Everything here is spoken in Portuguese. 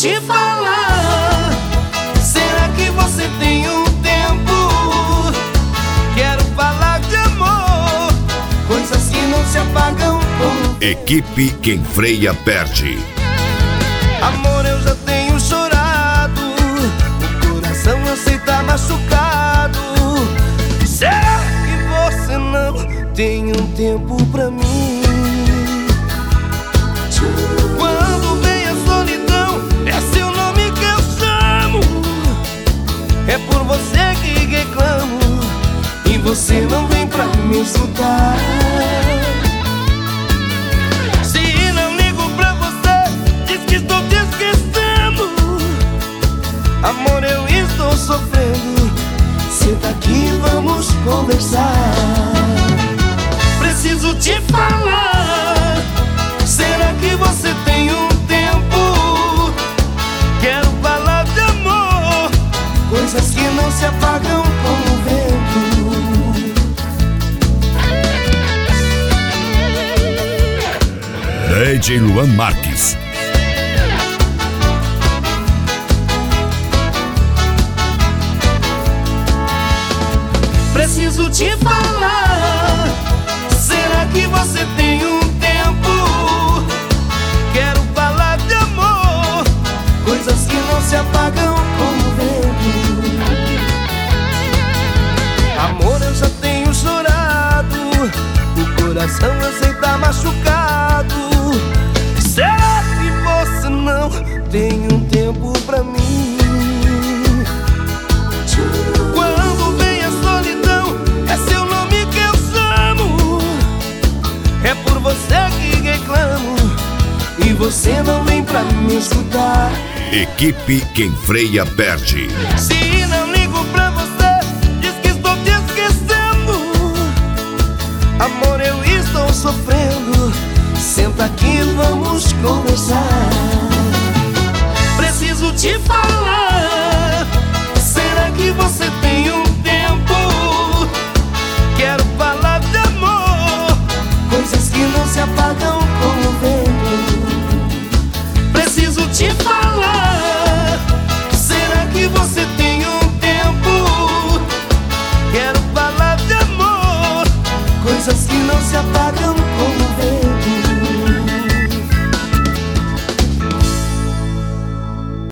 te falar. Será que você tem um tempo? Quero falar de amor, coisas que não se apagam como... Equipe Quem Freia Perde. Amor, eu já tenho chorado, o coração eu sei tá machucado. Será que você não tem um tempo pra mim? Quando vem a solidão, é seu nome que eu chamo. É por você que reclamo, e você não vem pra me escutar. Se não ligo pra você, diz que estou te esquecendo. Amor, eu estou sofrendo. Senta aqui, vamos conversar. Preciso te falar. Será que você tem um tempo? Quero falar de amor, coisas que não se apagam como o vento. DJ Luan Marques. Preciso te falar. Será que você tem um tempo? Quero falar de amor, coisas que não se apagam como o vento. Amor, eu já tenho chorado, o coração eu sei tá machucado. Será que você não tem um tempo pra mim? Quando vem a solidão, é seu nome que eu chamo. É por você que reclamo, e você não vem pra me escutar. Equipe Quem Freia Perde. Se não ligo pra você, diz que estou te esquecendo. Amor, eu estou sofrendo. Senta aqui, vamos conversar. Preciso te falar. Será que você tem um tempo? Quero falar de amor, coisas que não se apagam como o vento. Preciso te falar.